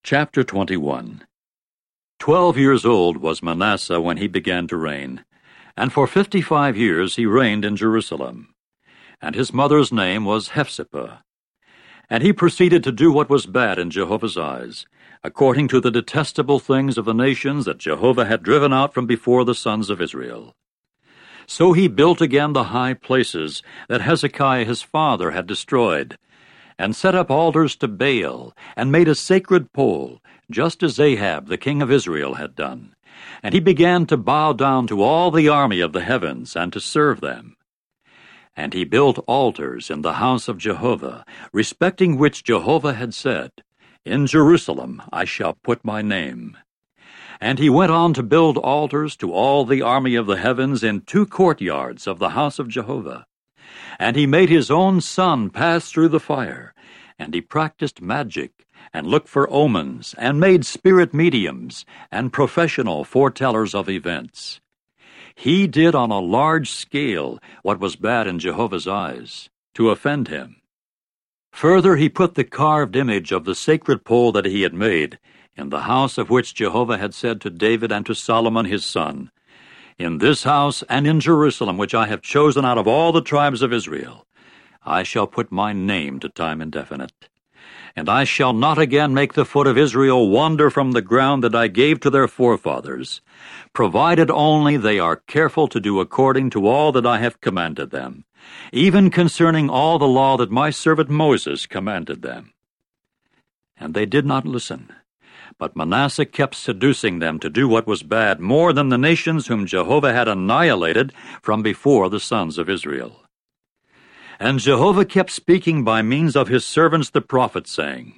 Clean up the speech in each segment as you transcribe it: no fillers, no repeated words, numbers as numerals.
Chapter 21. 12 years old was Manasseh when he began to reign, and for 55 years he reigned in Jerusalem. And his mother's name was Hephzibah. And he proceeded to do what was bad in Jehovah's eyes, according to the detestable things of the nations that Jehovah had driven out from before the sons of Israel. So he built again the high places that Hezekiah his father had destroyed, and set up altars to Baal, and made a sacred pole, just as Ahab the king of Israel had done. And he began to bow down to all the army of the heavens, and to serve them. And he built altars in the house of Jehovah, respecting which Jehovah had said, In Jerusalem I shall put my name. And he went on to build altars to all the army of the heavens in 2 courtyards of the house of Jehovah. And he made his own son pass through the fire, and he practiced magic, and looked for omens, and made spirit mediums, and professional foretellers of events. He did on a large scale what was bad in Jehovah's eyes, to offend him. Further, he put the carved image of the sacred pole that he had made in the house of which Jehovah had said to David and to Solomon his son, In this house and in Jerusalem, which I have chosen out of all the tribes of Israel, I shall put my name to time indefinite. And I shall not again make the foot of Israel wander from the ground that I gave to their forefathers, provided only they are careful to do according to all that I have commanded them, even concerning all the law that my servant Moses commanded them. And they did not listen. But Manasseh kept seducing them to do what was bad more than the nations whom Jehovah had annihilated from before the sons of Israel. And Jehovah kept speaking by means of his servants the prophets, saying,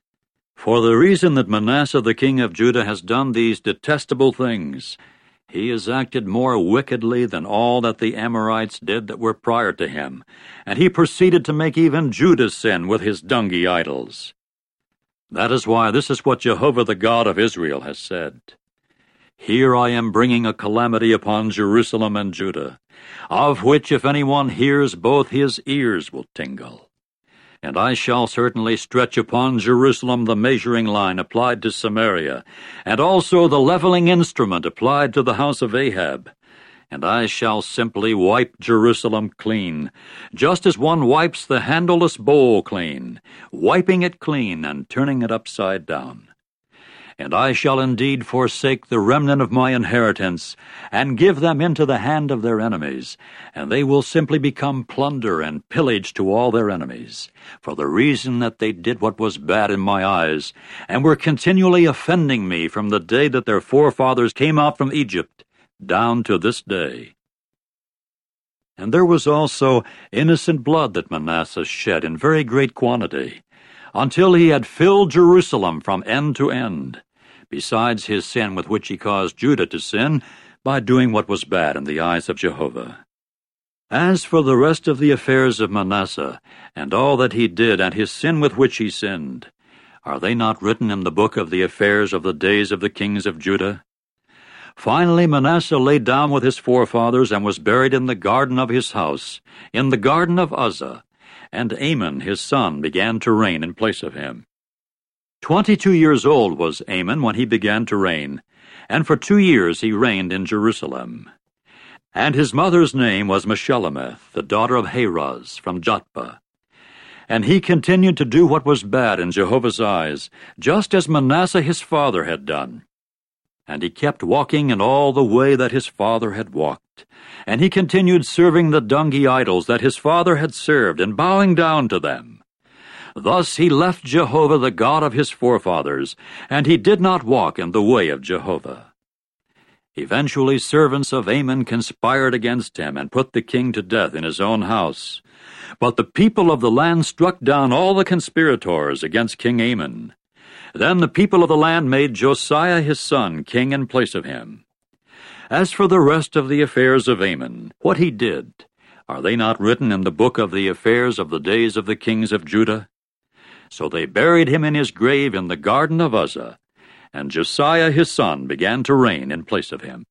For the reason that Manasseh the king of Judah has done these detestable things, he has acted more wickedly than all that the Amorites did that were prior to him, and he proceeded to make even Judah sin with his dungy idols. That is why this is what Jehovah the God of Israel has said. Here I am bringing a calamity upon Jerusalem and Judah, of which if anyone hears, both his ears will tingle. And I shall certainly stretch upon Jerusalem the measuring line applied to Samaria, and also the leveling instrument applied to the house of Ahab. And I shall simply wipe Jerusalem clean, just as one wipes the handleless bowl clean, wiping it clean and turning it upside down. And I shall indeed forsake the remnant of my inheritance, and give them into the hand of their enemies, and they will simply become plunder and pillage to all their enemies, for the reason that they did what was bad in my eyes, and were continually offending me from the day that their forefathers came out from Egypt, down to this day. And there was also innocent blood that Manasseh shed in very great quantity, until he had filled Jerusalem from end to end, besides his sin with which he caused Judah to sin by doing what was bad in the eyes of Jehovah. As for the rest of the affairs of Manasseh, and all that he did, and his sin with which he sinned, are they not written in the book of the affairs of the days of the kings of Judah? Finally Manasseh lay down with his forefathers, and was buried in the garden of his house, in the garden of Uzzah, and Amon his son began to reign in place of him. 22 years old was Amon when he began to reign, and for 2 years he reigned in Jerusalem. And his mother's name was Meshullemeth, the daughter of Haraz, from Jotbah. And he continued to do what was bad in Jehovah's eyes, just as Manasseh his father had done. And he kept walking in all the way that his father had walked. And he continued serving the dungy idols that his father had served, and bowing down to them. Thus he left Jehovah the God of his forefathers, and he did not walk in the way of Jehovah. Eventually servants of Amon conspired against him, and put the king to death in his own house. But the people of the land struck down all the conspirators against King Amon. Then the people of the land made Josiah his son king in place of him. As for the rest of the affairs of Amon, what he did, are they not written in the book of the affairs of the days of the kings of Judah? So they buried him in his grave in the garden of Uzzah, and Josiah his son began to reign in place of him.